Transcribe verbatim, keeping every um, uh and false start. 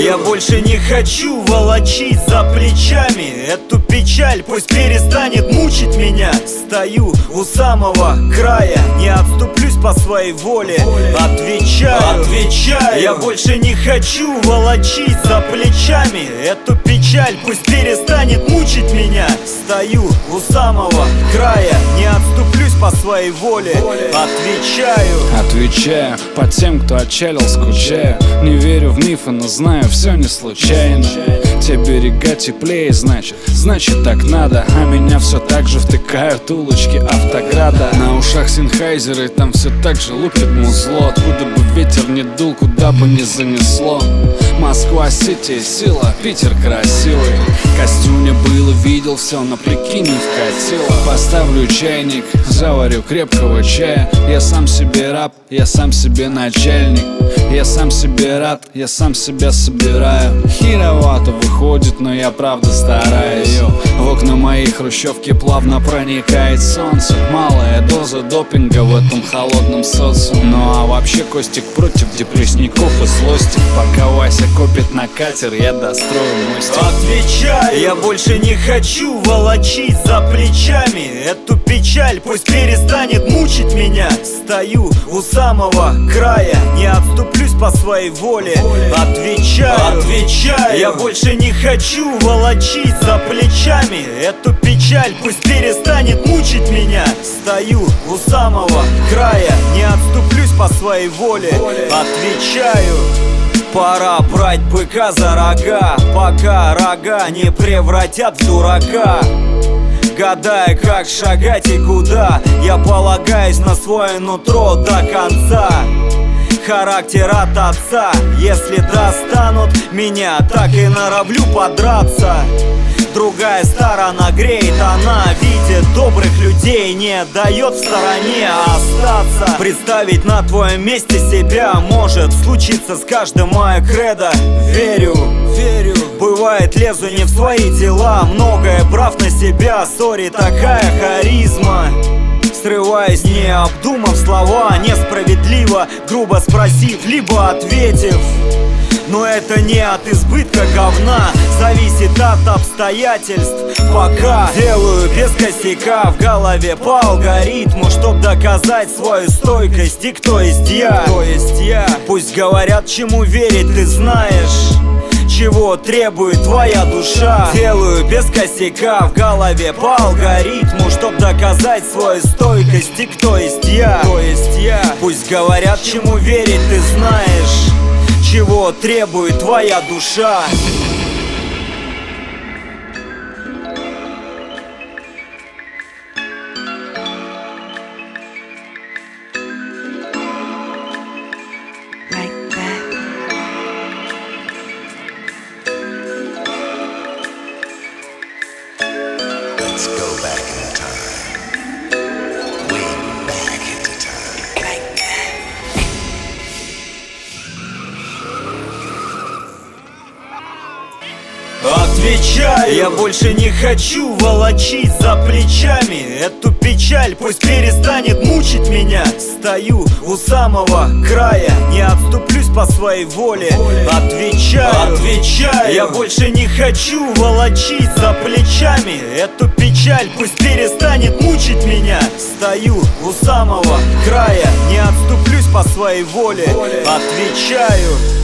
Я больше не хочу волочить за плечами эту печаль, пусть перестанет мучить меня. Стою у самого края, не отступлюсь по своей воле. Отвечаю, отвечаю, я больше не хочу волочить за плечами эту печаль, пусть перестанет мучить меня. Стою у самого края, не отступлюсь по своей воле. Отвечаю, отвечаю по тем, кто отчалил, скучаю. Не верю в мифы, но знаю, все не случайно. Те берега теплее, значит, значит так надо. А меня все так же втыкают улочки Автограда. На ушах Синхайзеры, там все так же лупит музло. Откуда бы ветер не дул, куда бы не занесло. Москва-Сити сила, Питер красивый. Костюме было, видел все, но прикинь, не вкатило. Поставлю чайник, заварю крепкого чая. Я сам себе раб, я сам себе начальник. Я сам себе рад, я сам себя собираю. Херовато выходит, но я правда стараюсь. В окна моей хрущевки плавно проникает солнце. Малая доза допинга в этом холодном социуме. Ну а вообще Костик против депрессников и злости. Пока Вася копит на катер, я дострою мостик. Отвечаю, я больше не хочу волочить за плечами эту печаль, пусть перестанет мучить меня. Стою у самого края, не отступлюсь по своей воле. Отвечаю, отвечаю, я больше не хочу волочить за плечами эту печаль, пусть перестанет мучить меня. Стою у самого края, не отступлюсь по своей воле. Отвечаю, пора брать быка за рога, пока рога не превратят в дурака. Гадая, как шагать и куда, я полагаюсь на свое нутро до конца. Характер от отца, если достанут меня, так и норовлю подраться. Другая сторона греет, она видит добрых людей, не дает в стороне остаться. Представить на твоем месте себя может случиться с каждым мое кредо. Верю, верю, бывает лезу не в свои дела, многое прав на себя, сори, такая харизма. Срываясь, не обдумав слова, несправедливо, грубо спросив, либо ответив. Но это не от избытка говна, зависит от обстоятельств. Пока делаю без косяка, в голове по алгоритму, чтоб доказать свою стойкость и кто есть я. Кто есть я. Пусть говорят, чему верить, ты знаешь, чего требует твоя душа. Делаю без косяка, в голове по алгоритму, чтоб доказать свою стойкость и кто есть я. Кто есть я. Пусть говорят, чему верить, ты знаешь, чего требует твоя душа. Let's go back in time, way back into time, like that. Отвечаю, я больше не хочу волочить за плечами эту печаль, пусть перестанет мучить меня. Стою у самого края, не отступлюсь по своей воле. Отвечаю, отвечаю, я больше не хочу волочить за плечами эту печаль, пусть перестанет мучить меня. Стою у самого края, не отступлюсь по своей воле. Отвечаю.